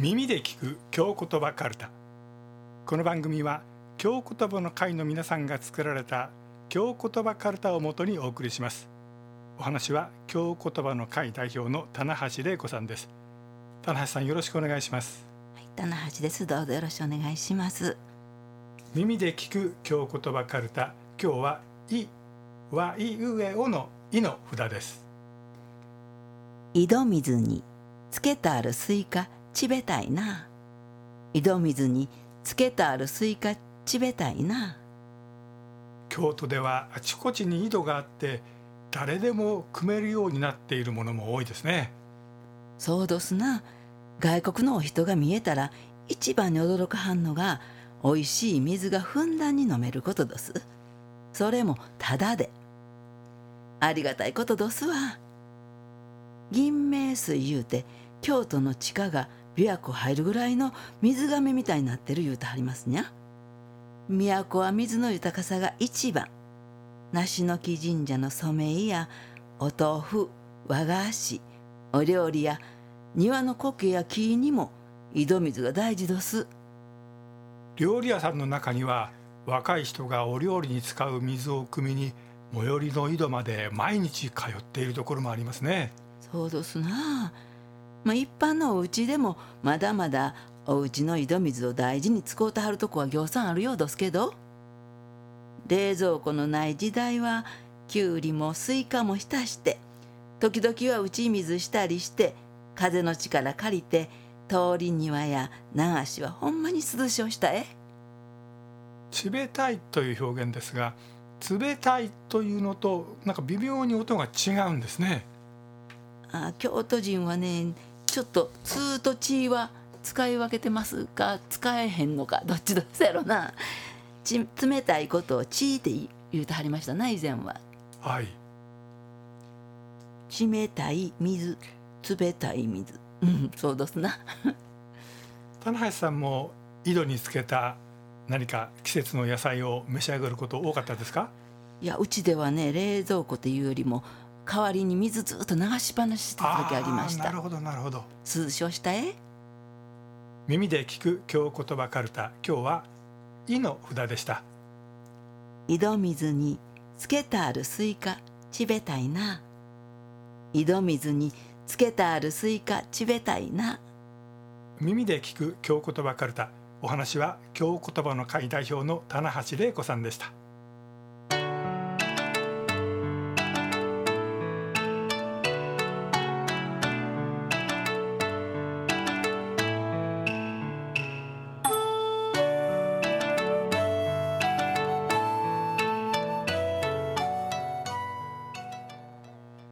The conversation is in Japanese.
耳で聞く京言葉カルタ。この番組は京言葉の会の皆さんが作られた京言葉カルタをもとにお送りします。お話は京言葉の会代表の棚橋玲子さんです。棚橋さん、よろしくお願いします。 はい、棚橋です。どうぞよろしくお願いします。 耳で聞く京言葉カルタ。今日はいわいうえおのいの札です。 井戸水につけてあるスイカちべたいな。井戸水につけてあるスイカちべたいな。 京都ではあちこちに井戸があって、誰でも汲めるようになっているものも多いですね。 そうどすな。外国のお人が見えたら一番に驚かはんのが、おいしい水がふんだんに飲めることどす。それもただで。ありがたいことどすわ。銀明水言うて、京都の地下が琵琶湖入るぐらいの水がめみたいになってる言うてはりますにゃ。都は水の豊かさが一番。梨の木神社の染井やお豆腐、和菓子、お料理や庭の苔や木にも井戸水が大事どす。 料理屋さんの中には、若い人がお料理に使う水を汲みに最寄りの井戸まで毎日通っているところもありますね。 そうどすな。一般のお家でもまだまだお家の井戸水を大事に使うてはるとこはぎょうさんあるようどすけど、冷蔵庫のない時代はきゅうりもスイカも浸して、時々は打ち水したりして、風の力借りて通り庭や流しはほんまに涼しをしたえ。 ちべたいという表現ですが、冷たいというのとなんか微妙に音が違うんですね。 京都人はね、ちょっと「つ」と「ち」は使い分けてますか使えへんのか、どっちどっちやろな。冷たいことを「ち」って言うてはりましたな、以前は。 はい。 冷たい水、冷たい水、そうどすな。 棚橋さんも井戸につけた何か季節の野菜を召し上がること多かったですか？ いや、うちではね、冷蔵庫というよりも代わりに水ずっと流しっぱなししてた時ありました。 なるほどなるほど。 涼しをしたえ。 耳で聞く京言葉カルタ。今日はいの札でした。 井戸水につけてあるスイカちべたいな。井戸水につけてあるスイカちべたいな。 耳で聞く京言葉カルタ。お話は京言葉の会代表の棚橋玲子さんでした。